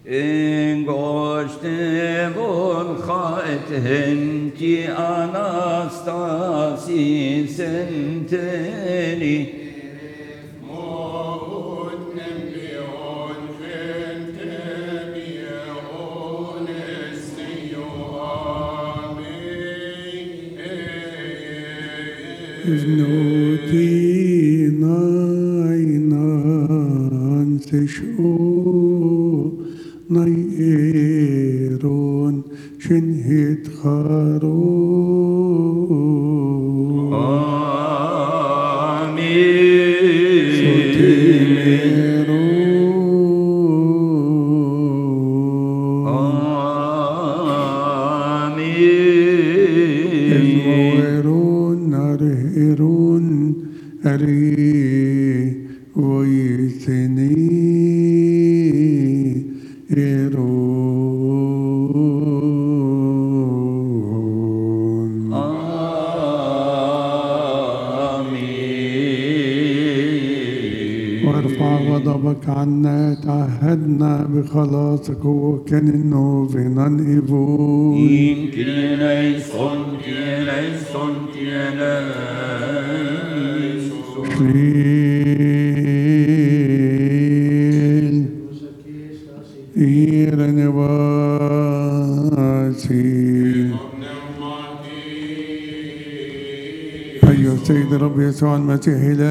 انگشت برخات هنتی اناستاسی سنتلی Iznuti nainan sesho nairon shinhit charo. وارفع غضبك عنا تعهدنا بخلاصك وكان انه فينا نقبول إن كيني صنتي إيرن واسي أيها السيد الرب يسوع المسيح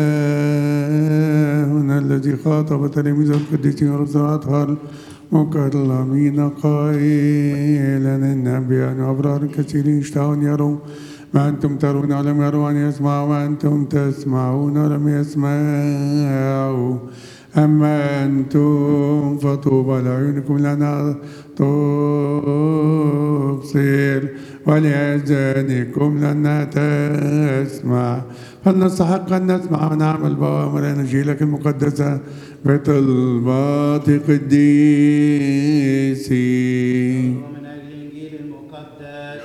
إلهنا الذي خاطب تلاميذ القديسين ورسولاتها المكرمين قائلا النبيان وأبرار كثيرين اشتهوا يروا ما أنتم ترون ولم يروا أن يسمعوا وأنتم تسمعون ولم يسمعوا أما أنتم فطوبى لعيونكم لأنها تبصر ولآذانكم لأنها تسمع فلنستحق أن نسمع ونعمل بأوامر إنجيلك المقدسة بطلبات قديسي. ومن أجل الإنجيل المقدس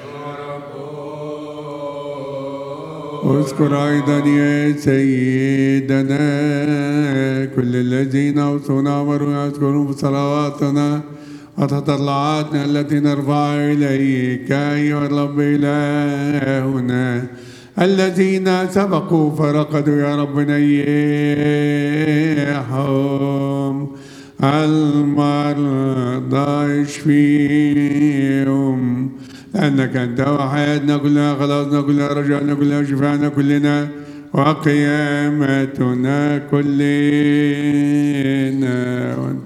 واذكر أيضا يا سيدنا كل الذين أوصونا أمروا يذكرون بصلواتنا وتطلعاتنا التي نرفع إليك أيها الرب إلهنا الذين سبقوا فرقدوا يا رب نيحهم المرضى اشفيهم لأنك أنت وحياتنا كلها خلاصنا كلها رجعنا كلها شفاعنا كلنا وقيامتنا كلنا وأنت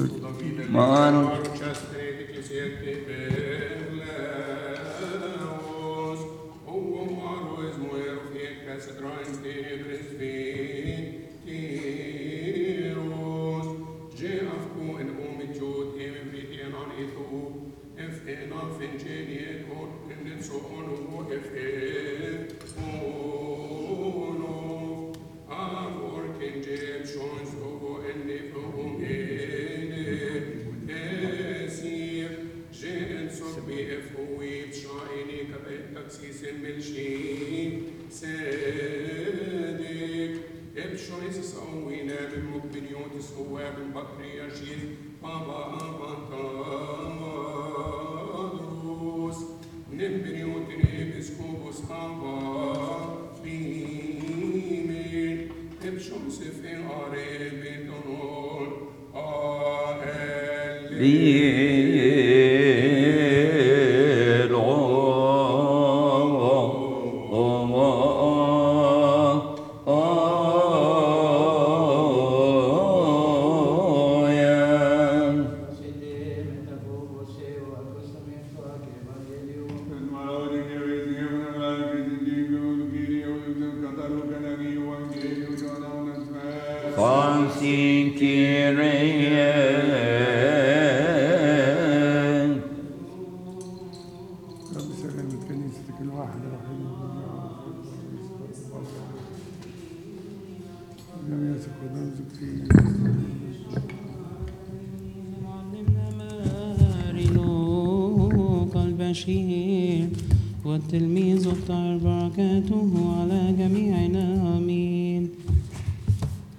والتلميذ واختار بركاته على جميعنا آمين.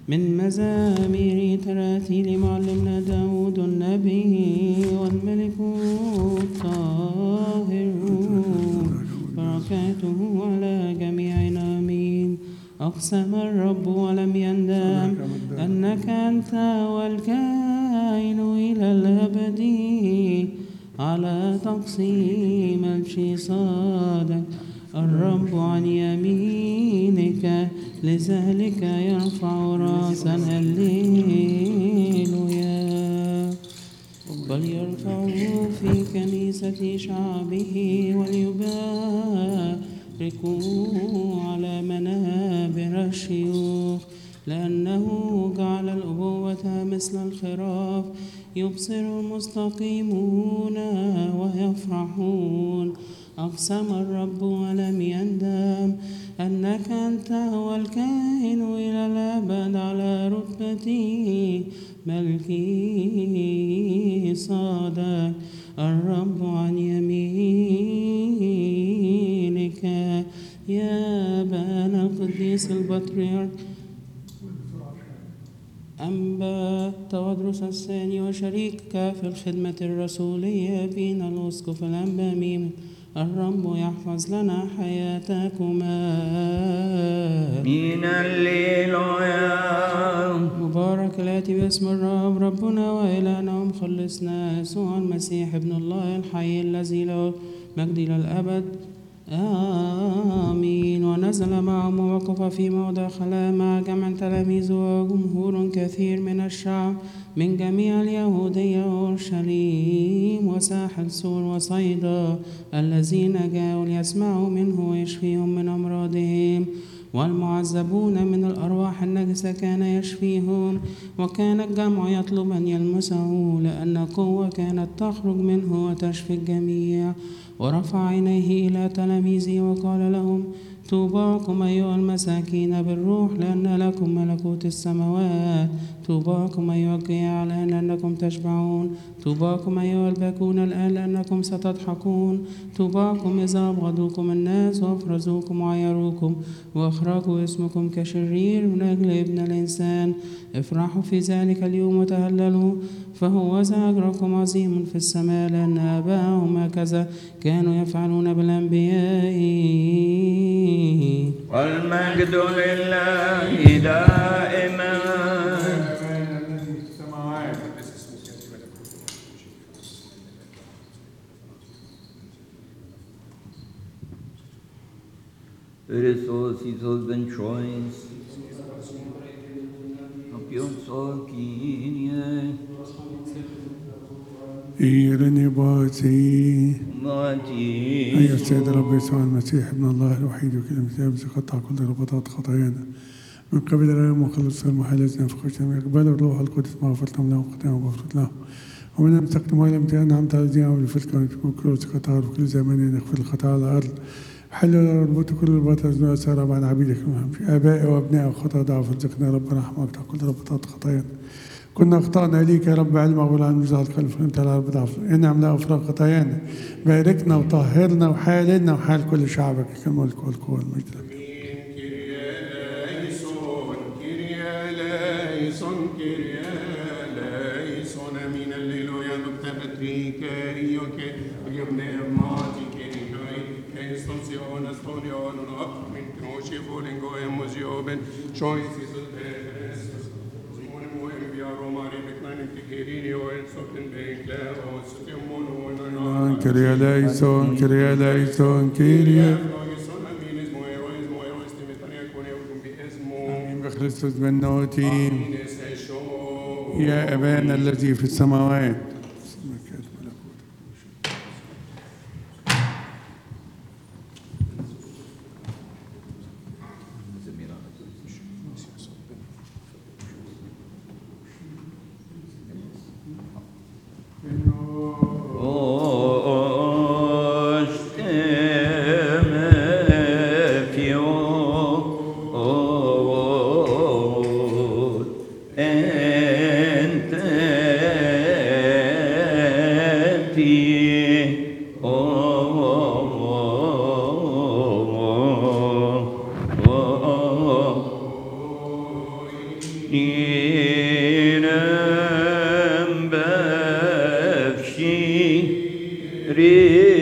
من مزامير تراتيل معلمنا داود النبي والملك الطاهر بركاته على جميعنا آمين. أقسم الرب ولم يندم أنك أنت والكائن إلى الأبد على تقسيم الشيصاد الرب عن يمينك لذلك يرفع راسا هللويا. بل يرفع في كنيسة شعبه وليباركوا على منابر الشيوخ لأنه جعل الأبوة مثل الخراف يبصر المستقيمون ويفرحون. أقسم الرب ولم يندم أنك أنت هو الكائن إلى الأبد على رتبة ملكي صادق الرب عن يمينك يا بان القديس البطريرك أنبا تودرس الثاني وشريكك في الخدمة الرسولية بين الأسقف الأنبا ميم. الرب يحفظ لنا حياتكما من الليل مبارك الآتي باسم الرب ربنا وإلهنا ومخلصنا يسوع المسيح ابن الله الحي الذي له مجد إلى الأبد آمين. ونزل معهم ووقف في موضع خلاء مع جمع تلاميذ وجمهور كثير من الشعب من جميع اليهودية وأورشليم وساحل سور وصيدا الذين جاءوا ليسمعوا منه ويشفيهم من أمراضهم. والمعذبون من الأرواح النجسة كان يشفيهم. وكان الجمع يطلب أن يلمسه لأن قوة كانت تخرج منه وتشفي الجميع. ورفع عينيه إلى تلاميذه وقال لهم طوباكم أيها المساكين بالروح لأن لكم ملكوت السماوات. طوباكم أيها الجياع لأنكم تشبعون. طوباكم أيها الباكون الآن لأنكم ستضحكون. طوباكم إذا أبغضوكم الناس وأفرزوكم وعيروكم وأخرجوا اسمكم كشرير من أجل ابن الإنسان. افرحوا في ذلك اليوم وتهللوا فهو ذا أجركم عظيم في السماء لأن آباءهم هكذا كانوا يفعلون بالأنبياء. والمجد لله دائما. Resuscitos den choice Apions Kyrie إيرني باتي ماتي أيها السيد رب يسوع المسيح ابن الله الوحيد وكلمة الآب قطع كل ربطات خطايانا من قبل الآب مخلص المحلزنا في خشم يقبل الروح القدس مغفرتهم لهم خطاياهم وغفرت لهم ومن امسكتم ولم أنعمت على الدنيا والفلك وتكون كل خطايا وكل زمان يغفر الخطايا على الأرض حلوا ربط كل الباطل أزماء سارة عن عبيدك آبائي وأبنائي وخطأ ضعف ارزقنا ربنا رحمك كل ربطات خطايانا كنا أخطأنا إليك يا رب علم أقول عن مزاح القلب فهمت على رب ضعف انعم لا أفراغ خطايانا باركنا وطهرنا وحالنا وحال كل شعبك كالملك والقوة والمجد لك. Kyrie eleison, Kyrie eleison, Kyrie. آمين بخريستوس بنوتي يا أبانا الذي في السماوات. ري